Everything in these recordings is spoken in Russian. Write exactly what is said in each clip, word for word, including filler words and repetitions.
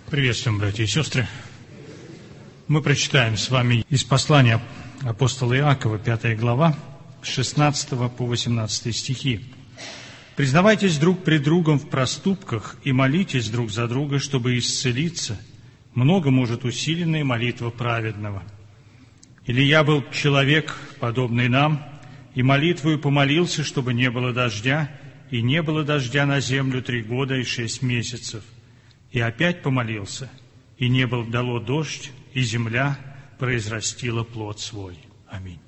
Приветствуем, братья и сестры. Мы прочитаем с вами из послания апостола Иакова, пятая глава, с шестнадцатого по восемнадцатый стихи. «Признавайтесь друг пред другом в проступках и молитесь друг за друга, чтобы исцелиться. Много может усиленная молитва праведного. Илия был человек, подобный нам, и молитвою помолился, чтобы не было дождя, и не было дождя на землю три года и шесть месяцев. И опять помолился, и небо дало дождь, и земля произрастила плод свой». Аминь.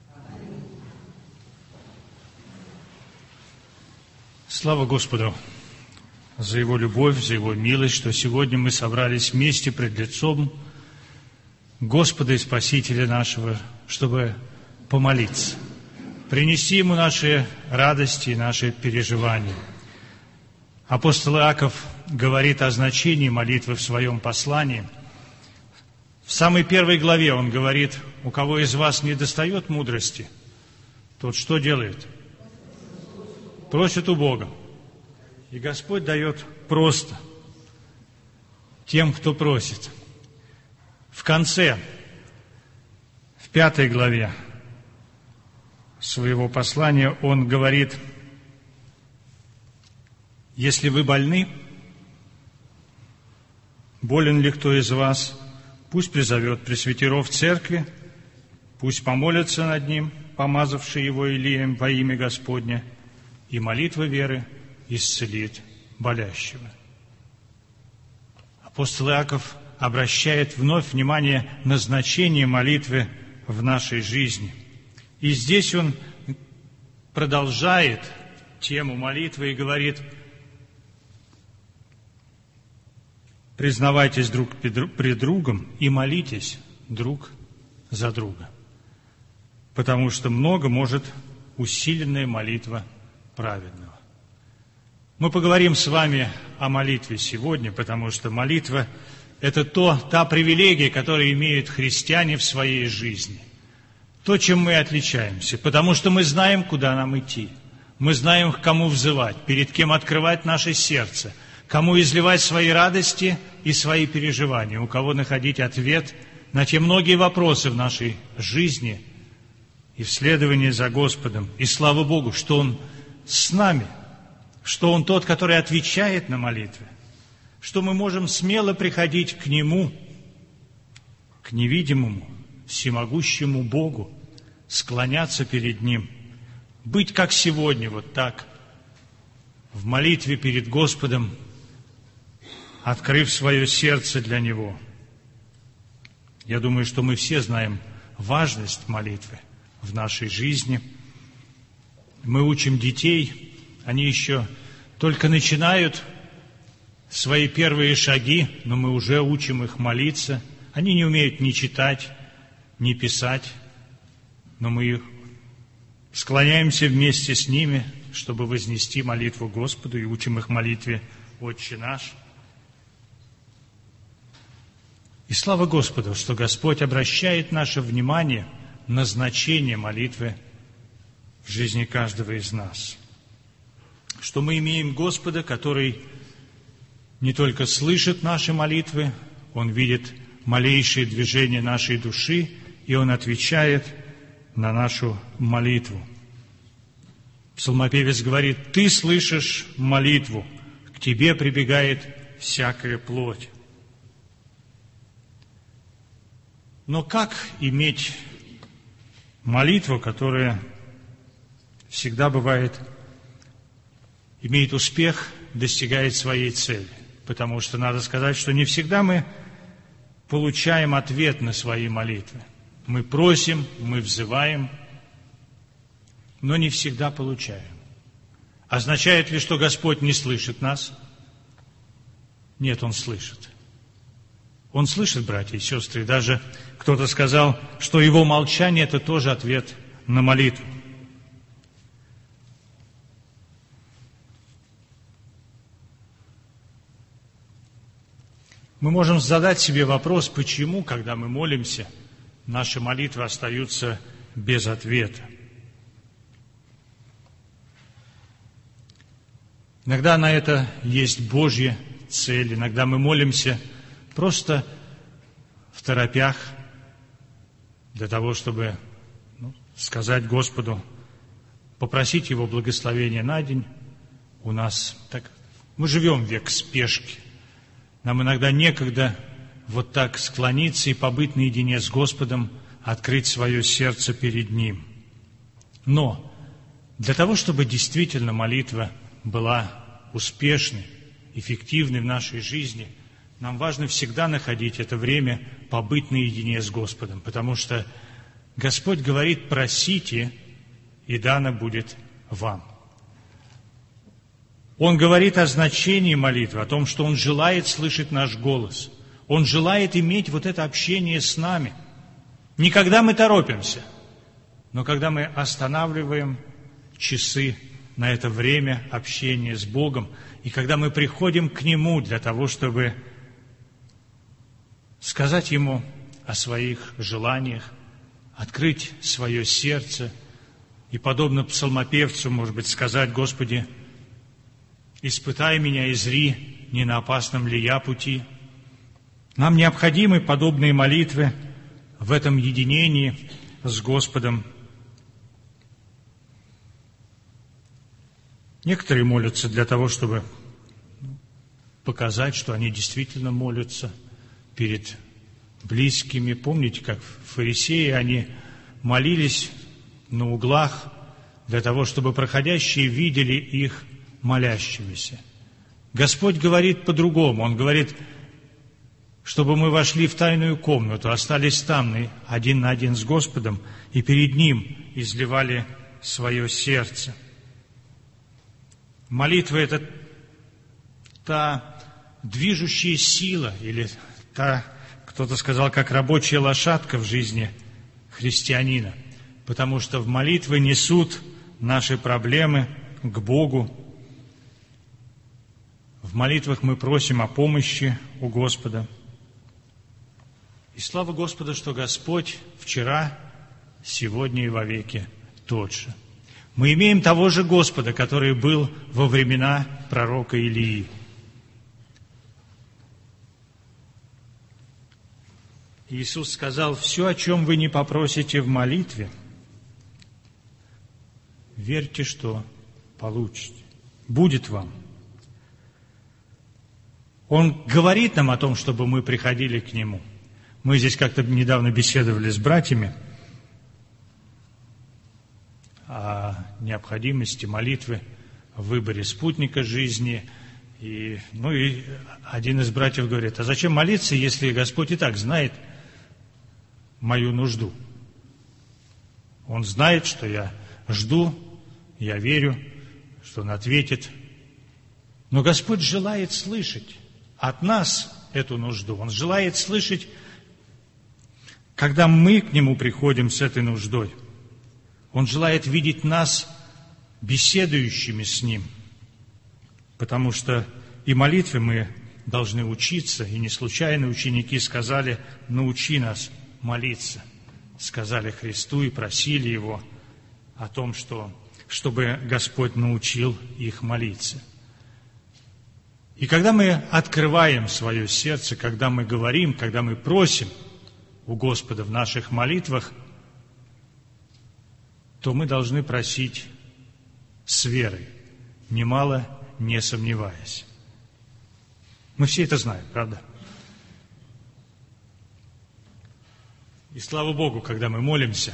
Слава Господу за Его любовь, за Его милость, что сегодня мы собрались вместе пред лицом Господа и Спасителя нашего, чтобы помолиться, принести Ему наши радости и наши переживания. Апостол Иаков говорит о значении молитвы в своем послании. В самой первой главе он говорит: у кого из вас не достает мудрости, тот что делает? Просит у Бога. И Господь дает просто тем, кто просит. В конце, в пятой главе своего послания он говорит: если вы больны, болен ли кто из вас, пусть призовет пресвитеров церкви, пусть помолятся над ним, помазавший его Илием во имя Господне, и молитва веры исцелит болящего. Апостол Иаков обращает вновь внимание на значение молитвы в нашей жизни. И здесь он продолжает тему молитвы и говорит: признавайтесь друг пред другом и молитесь друг за друга, потому что много может усиленная молитва праведного. Мы поговорим с вами о молитве сегодня, потому что молитва – это то, та привилегия, которую имеют христиане в своей жизни. То, чем мы отличаемся, потому что мы знаем, куда нам идти. Мы знаем, к кому взывать, перед кем открывать наше сердце, кому изливать свои радости и свои переживания, у кого находить ответ на те многие вопросы в нашей жизни и в следовании за Господом. И слава Богу, что Он с нами, что Он тот, который отвечает на молитвы, что мы можем смело приходить к Нему, к невидимому, всемогущему Богу, склоняться перед Ним, быть как сегодня, вот так, в молитве перед Господом, открыв свое сердце для Него. Я думаю, что мы все знаем важность молитвы в нашей жизни. Мы учим детей, они еще только начинают свои первые шаги, но мы уже учим их молиться. Они не умеют ни читать, ни писать, но мы склоняемся вместе с ними, чтобы вознести молитву Господу, и учим их молитве «Отче наш». И слава Господу, что Господь обращает наше внимание на значение молитвы в жизни каждого из нас. Что мы имеем Господа, который не только слышит наши молитвы, Он видит малейшие движения нашей души, и Он отвечает на нашу молитву. Псалмопевец говорит: «Ты слышишь молитву, к Тебе прибегает всякая плоть». Но как иметь молитву, которая всегда бывает, имеет успех, достигает своей цели? Потому что надо сказать, что не всегда мы получаем ответ на свои молитвы. Мы просим, мы взываем, но не всегда получаем. Означает ли, что Господь не слышит нас? Нет, Он слышит. Он слышит, братья и сестры. Даже кто-то сказал, что Его молчание – это тоже ответ на молитву. Мы можем задать себе вопрос, почему, когда мы молимся, наши молитвы остаются без ответа. Иногда на это есть Божья цель. Иногда мы молимся просто в торопях для того, чтобы ну, сказать Господу, попросить Его благословения на день. У нас так, мы живем в век спешки. Нам иногда некогда вот так склониться и побыть наедине с Господом, открыть свое сердце перед Ним. Но для того, чтобы действительно молитва была успешной, эффективной в нашей жизни, нам важно всегда находить это время побыть наедине с Господом, потому что Господь говорит: просите, и дано будет вам. Он говорит о значении молитвы, о том, что Он желает слышать наш голос. Он желает иметь вот это общение с нами. Не когда мы торопимся, но когда мы останавливаем часы на это время общения с Богом, и когда мы приходим к Нему для того, чтобы сказать Ему о своих желаниях, открыть свое сердце и, подобно псалмопевцу, может быть, сказать: Господи, испытай меня и зри, не на опасном ли я пути. Нам необходимы подобные молитвы в этом единении с Господом. Некоторые молятся для того, чтобы показать, что они действительно молятся перед близкими. Помните, как фарисеи, они молились на углах для того, чтобы проходящие видели их молящимися. Господь говорит по-другому. Он говорит, чтобы мы вошли в тайную комнату, остались там один на один с Господом и перед Ним изливали свое сердце. Молитва – это та движущая сила, или та, кто-то сказал, как рабочая лошадка в жизни христианина, потому что в молитве несут наши проблемы к Богу. В молитвах мы просим о помощи у Господа. И слава Господу, что Господь вчера, сегодня и вовеки тот же. Мы имеем того же Господа, который был во времена пророка Илии. Иисус сказал: все, о чем вы не попросите в молитве, верьте, что получите. Будет вам. Он говорит нам о том, чтобы мы приходили к Нему. Мы здесь как-то недавно беседовали с братьями о необходимости молитвы в выборе спутника жизни. И, ну и один из братьев говорит: а зачем молиться, если Господь и так знает мою нужду? Он знает, что я жду, я верю, что Он ответит. Но Господь желает слышать от нас эту нужду. Он желает слышать, когда мы к Нему приходим с этой нуждой. Он желает видеть нас беседующими с Ним, потому что и молитве мы должны учиться, и не случайно ученики сказали: научи нас молиться. Сказали Христу и просили Его о том, что, чтобы Господь научил их молиться. И когда мы открываем свое сердце, когда мы говорим, когда мы просим у Господа в наших молитвах, то мы должны просить с верой, немало не сомневаясь. Мы все это знаем, правда? И слава Богу, когда мы молимся,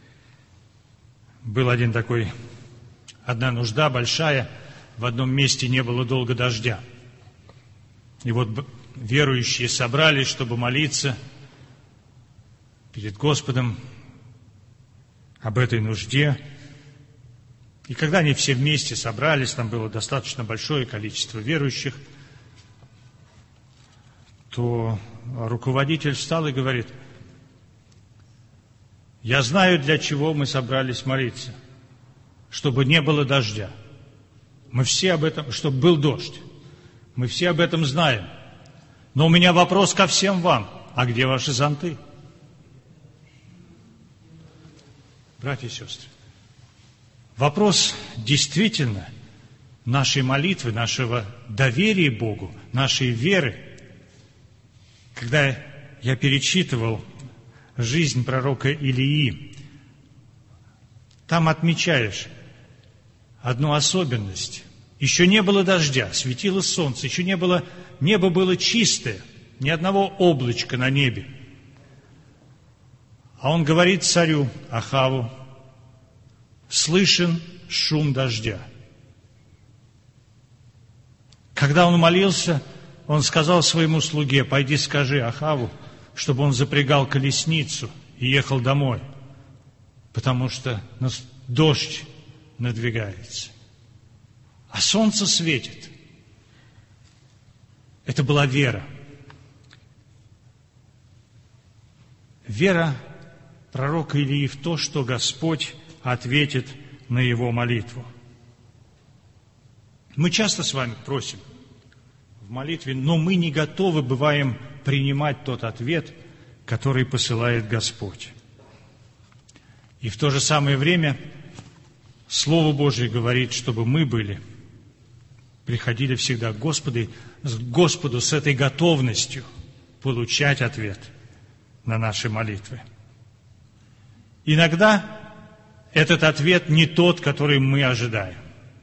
был один такой, одна нужда большая, в одном месте не было долго дождя. И вот верующие собрались, чтобы молиться перед Господом об этой нужде. И когда они все вместе собрались, там было достаточно большое количество верующих, то руководитель встал и говорит: я знаю, для чего мы собрались молиться, чтобы не было дождя. Мы все об этом, чтобы был дождь. Мы все об этом знаем. Но у меня вопрос ко всем вам. А где ваши зонты? Братья и сестры, вопрос действительно нашей молитвы, нашего доверия Богу, нашей веры, когда я перечитывал жизнь пророка Илии, там отмечаешь одну особенность. Еще не было дождя, светило солнце, еще не было, небо было чистое, ни одного облачка на небе. А он говорит царю Ахаву: слышен шум дождя. Когда он молился, он сказал своему слуге: пойди скажи Ахаву, чтобы он запрягал колесницу и ехал домой, потому что дождь надвигается. А солнце светит. Это была вера. Вера пророка Илии в то, что Господь ответит на его молитву. Мы часто с вами просим в молитве, но мы не готовы бываем принимать тот ответ, который посылает Господь. И в то же самое время Слово Божие говорит, чтобы мы были, приходили всегда к Господу, к Господу с этой готовностью получать ответ на наши молитвы. Иногда этот ответ не тот, который мы ожидаем.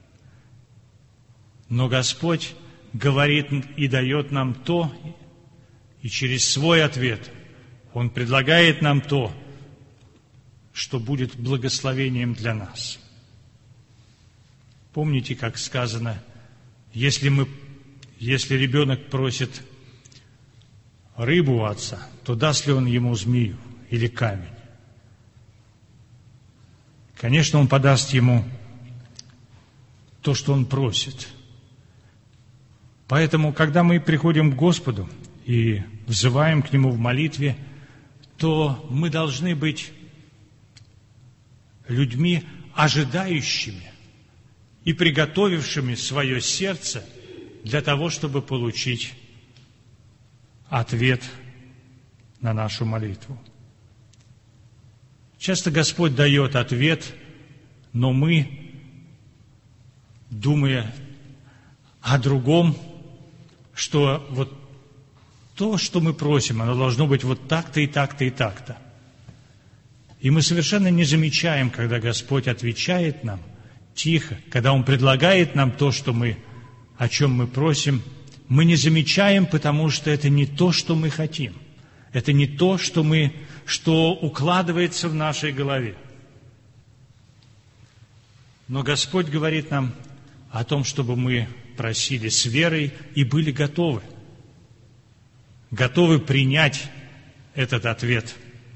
Но Господь говорит и дает нам то, и через свой ответ Он предлагает нам то, что будет благословением для нас. Помните, как сказано, если, мы, если ребенок просит рыбу у отца, то даст ли он ему змею или камень? Конечно, он подаст ему то, что он просит. Поэтому, когда мы приходим к Господу и взываем к Нему в молитве, то мы должны быть людьми, ожидающими и приготовившими свое сердце для того, чтобы получить ответ на нашу молитву. Часто Господь дает ответ, но мы, думая о другом, что вот то, что мы просим, оно должно быть вот так-то и так-то и так-то. И мы совершенно не замечаем, когда Господь отвечает нам тихо, когда Он предлагает нам то, что мы, о чем мы просим, мы не замечаем, потому что это не то, что мы хотим. Это не то, что, мы, что укладывается в нашей голове. Но Господь говорит нам о том, чтобы мы просили с верой и были готовы. Готовы принять этот ответ.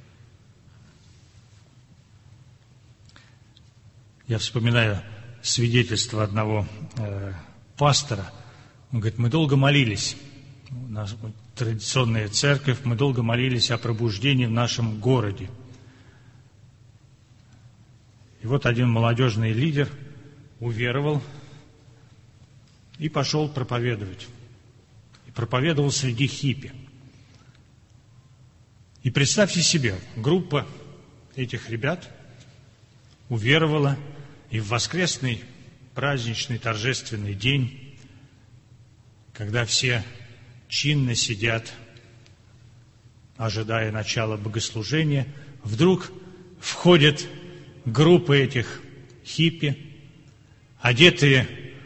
Я вспоминаю свидетельство одного э, пастора. Он говорит, мы долго молились. У нас традиционная церковь, мы долго молились о пробуждении в нашем городе. И вот один молодежный лидер уверовал и пошел проповедовать. И проповедовал среди хиппи. И представьте себе, группа этих ребят уверовала, и в воскресный, праздничный, торжественный день, когда все чинно сидят, ожидая начала богослужения, вдруг входит группа этих хиппи, одетые,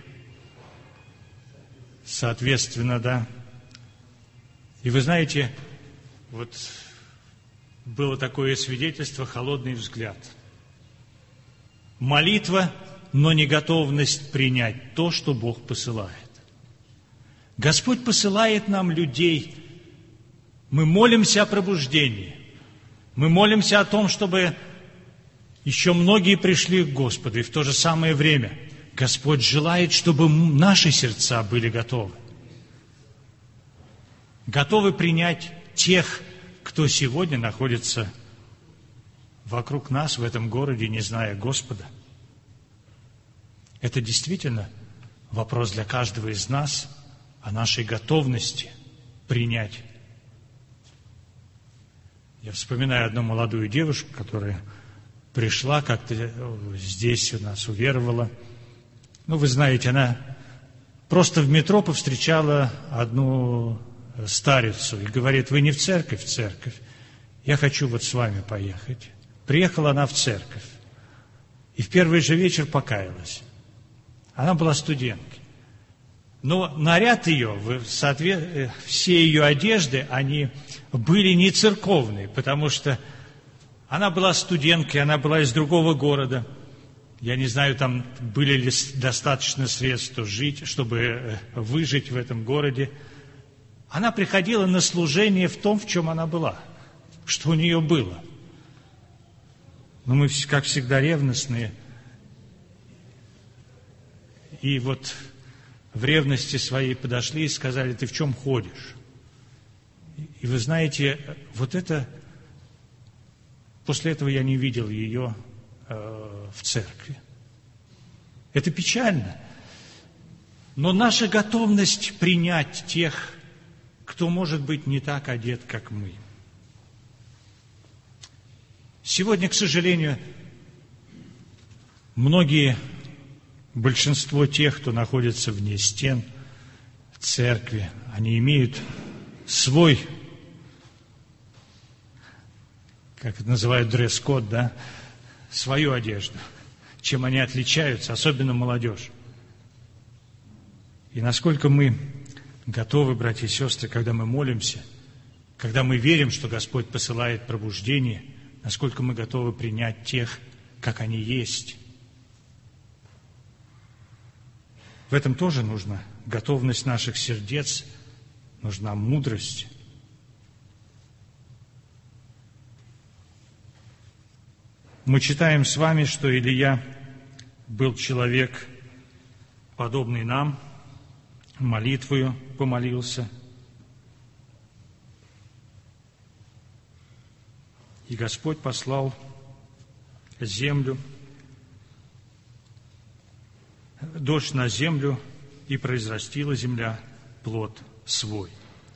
соответственно, да. И вы знаете, вот было такое свидетельство, холодный взгляд. Молитва, но не готовность принять то, что Бог посылает. Господь посылает нам людей. Мы молимся о пробуждении. Мы молимся о том, чтобы еще многие пришли к Господу. И в то же самое время Господь желает, чтобы наши сердца были готовы. Готовы принять тех, кто сегодня находится вокруг нас в этом городе, не зная Господа. Это действительно вопрос для каждого из нас о нашей готовности принять. Я вспоминаю одну молодую девушку, которая пришла как-то здесь у нас, уверовала. Ну, вы знаете, она просто в метро повстречала одну старицу и говорит: вы не в церковь? В церковь. Я хочу вот с вами поехать. Приехала она в церковь. И в первый же вечер покаялась. Она была студенткой. Но наряд ее, все ее одежды, они были не церковные, потому что она была студенткой, она была из другого города. Я не знаю, там были ли достаточно средств жить, чтобы выжить в этом городе. Она приходила на служение в том, в чем она была, что у нее было. Но мы, как всегда, ревностные. И вот в ревности своей подошли и сказали: ты в чем ходишь? И вы знаете, вот это... После этого я не видел ее э, в церкви. Это печально. Но наша готовность принять тех, кто, может быть, не так одет, как мы. Сегодня, к сожалению, многие, большинство тех, кто находится вне стен церкви, они имеют свой, как это называют, дресс-код, да, свою одежду. Чем они отличаются, особенно молодежь. И насколько мы готовы, братья и сестры, когда мы молимся, когда мы верим, что Господь посылает пробуждение, насколько мы готовы принять тех, как они есть. В этом тоже нужна готовность наших сердец, нужна мудрость. Мы читаем с вами, что Илия был человек, подобный нам, молитвою помолился. И Господь послал землю, дождь на землю, и произрастила земля плод свой.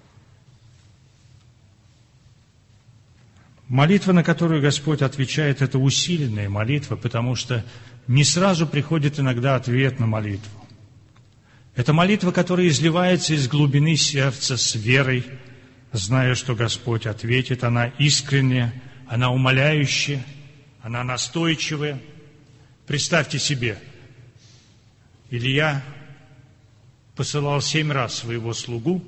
Молитва, на которую Господь отвечает, это усиленная молитва, потому что не сразу приходит иногда ответ на молитву. Это молитва, которая изливается из глубины сердца с верой, зная, что Господь ответит. Она искренняя, она умоляющая, она настойчивая. Представьте себе, Илия посылал семь раз своего слугу,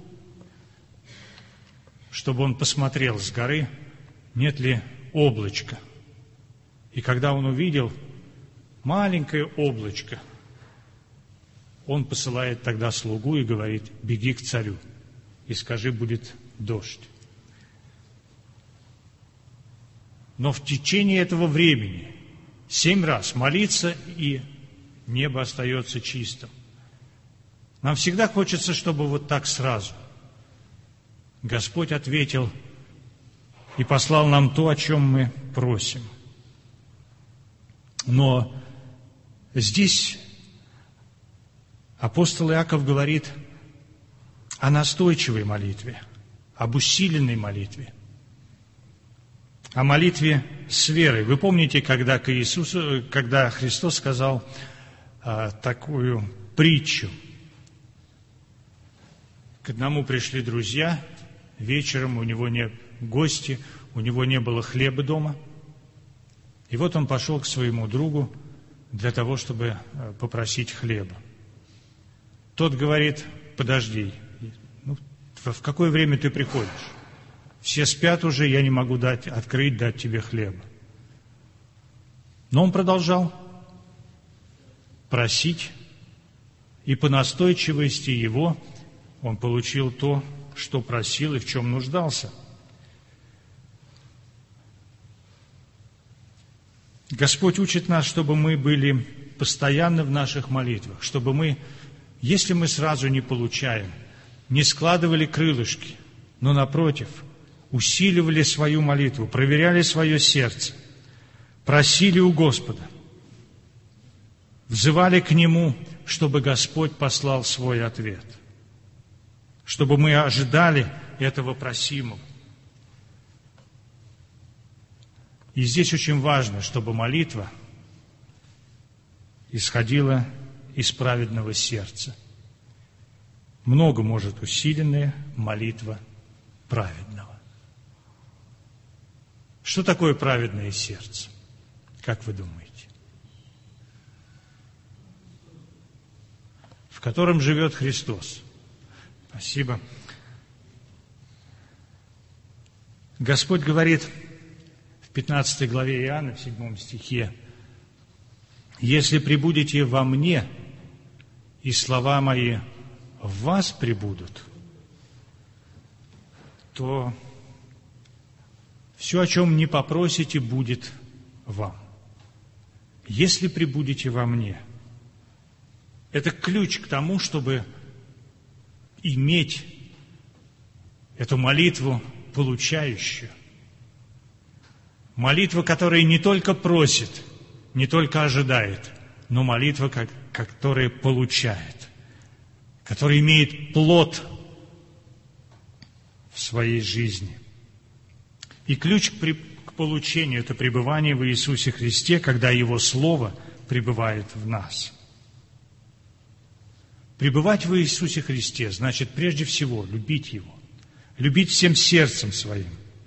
чтобы он посмотрел с горы, нет ли облачка. И когда он увидел маленькое облачко, он посылает тогда слугу и говорит: беги к царю и скажи, будет дождь. Но в течение этого времени семь раз молиться, и небо остается чистым. Нам всегда хочется, чтобы вот так сразу. Господь ответил и послал нам то, о чем мы просим. Но здесь апостол Иаков говорит о настойчивой молитве, об усиленной молитве, о молитве с верой. Вы помните, когда, к Иисусу, когда Христос сказал а, такую притчу. К одному пришли друзья, вечером у него не гости, у него не было хлеба дома. И вот он пошел к своему другу для того, чтобы попросить хлеба. Тот говорит: подожди, ну, в какое время ты приходишь? Все спят уже, я не могу дать, открыть, дать тебе хлеба. Но он продолжал просить, и по настойчивости его он получил то, что просил и в чем нуждался. Господь учит нас, чтобы мы были постоянны в наших молитвах, чтобы мы, если мы сразу не получаем, не складывали крылышки, но, напротив, усиливали свою молитву, проверяли свое сердце, просили у Господа, взывали к Нему, чтобы Господь послал свой ответ, чтобы мы ожидали этого просимого. И здесь очень важно, чтобы молитва исходила из праведного сердца. много может усиленная молитва праведного. Что такое праведное сердце? Как вы думаете? В котором живет Христос. Спасибо. Господь говорит в пятнадцатой главе Иоанна, в седьмом стихе: «Если пребудете во мне, и слова мои в вас пребудут, то все, о чем не попросите, будет вам». Если пребудете во мне. Это ключ к тому, чтобы иметь эту молитву получающую. Молитва, которая не только просит, не только ожидает, но молитва, как, которая получает, которая имеет плод в своей жизни. И ключ к, при, к получению – это пребывание в Иисусе Христе, когда Его Слово пребывает в нас. Пребывать в Иисусе Христе значит прежде всего любить Его, любить всем сердцем своим.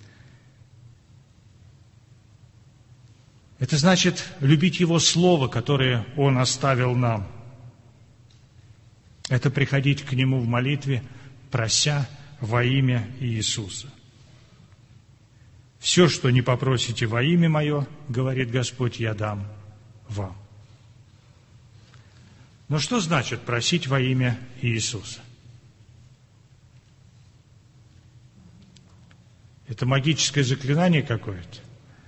Это значит любить Его Слово, которое Он оставил нам. Это приходить к Нему в молитве, прося во имя Иисуса. Все, что не попросите во имя Мое, говорит Господь, я дам вам. Но что значит просить во имя Иисуса? Это магическое заклинание какое-то?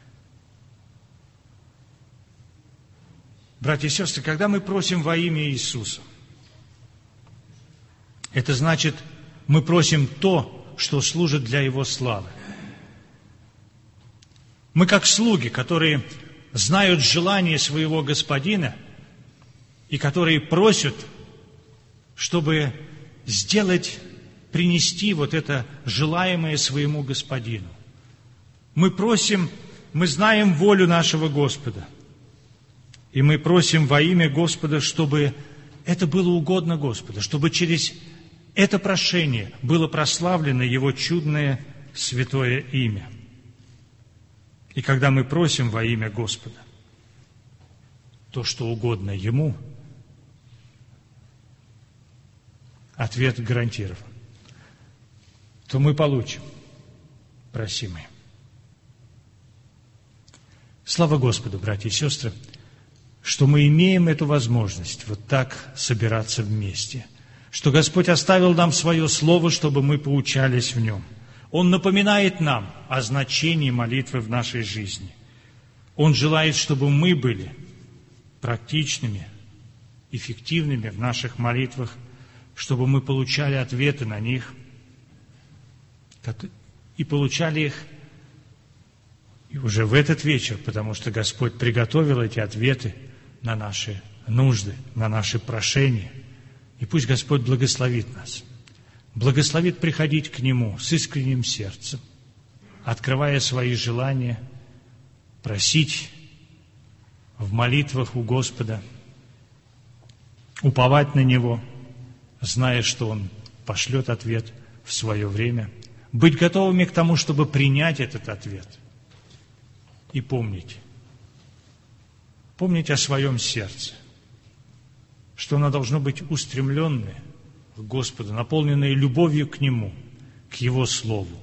Братья и сестры, когда мы просим во имя Иисуса, это значит, мы просим то, что служит для Его славы. Мы как слуги, которые знают желание своего Господина и которые просят, чтобы сделать, принести вот это желаемое своему Господину. Мы просим, мы знаем волю нашего Господа, и мы просим во имя Господа, чтобы это было угодно Господу, чтобы через это прошение было прославлено Его чудное святое имя. И когда мы просим во имя Господа то, что угодно Ему, ответ гарантирован, то мы получим просимое. Слава Господу, братья и сестры, что мы имеем эту возможность вот так собираться вместе, что Господь оставил нам Свое Слово, чтобы мы поучались в нем. Он напоминает нам о значении молитвы в нашей жизни. Он желает, чтобы мы были практичными, эффективными в наших молитвах, чтобы мы получали ответы на них и получали их и уже в этот вечер, потому что Господь приготовил эти ответы на наши нужды, на наши прошения. И пусть Господь благословит нас, благословит приходить к Нему с искренним сердцем, открывая свои желания, просить в молитвах у Господа, уповать на Него, зная, что Он пошлет ответ в свое время, быть готовыми к тому, чтобы принять этот ответ и помнить, помнить о своем сердце, что оно должно быть устремленное к Господу, наполненное любовью к Нему, к Его Слову,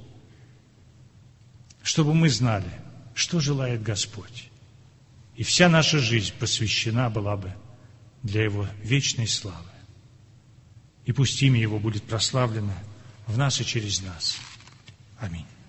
чтобы мы знали, что желает Господь, и вся наша жизнь посвящена была бы для Его вечной славы. И пусть имя Его будет прославлено в нас и через нас. Аминь.